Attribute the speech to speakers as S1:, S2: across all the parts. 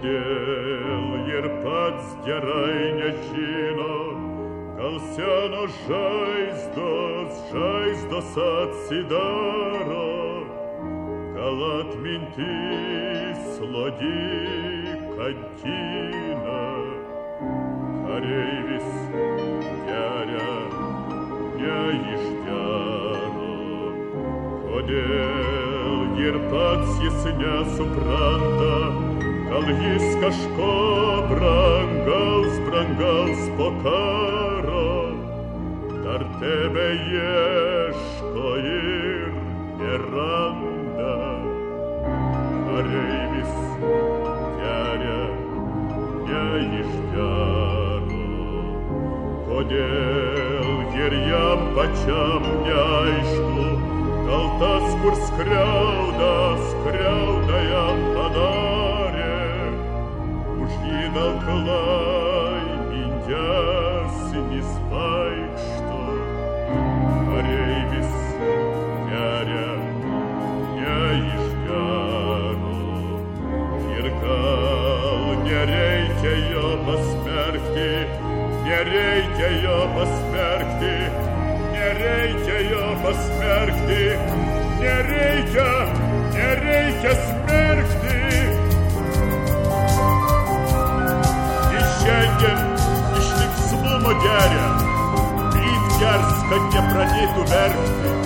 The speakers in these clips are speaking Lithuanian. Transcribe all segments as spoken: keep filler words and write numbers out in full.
S1: Kodėl ir pats gerai nežino, gal seno žaizdos, žaizdos atsidaro, gal atmintis slodi kantina, kareivis geria ne iš gero. Kodėl ir pats jis nesupranta, gal jis kažko brangaus, brangaus po karo, dar tebe ieško ir neranda. Kareivis geria ne iš gero. Kodėl ir jam pačiam neaišku, gal tas, kur skriauda, skriauda jam padarė, už jį gal laimingesnis vaikšto. Kareivis geria ne iš gero, ir gal nereikia jo pasmerkti, nereikia jo pasmerkti, nereikia jo pasmerkti, nereikia, nereikia smerkti. Jis šiandien iš linksmumo geria, ryt gers, kad nepradėtų verkti.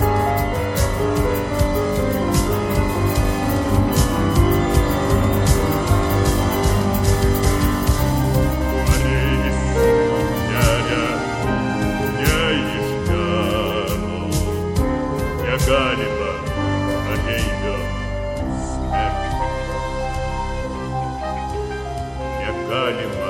S1: Galima kareivio smerkti. Negalima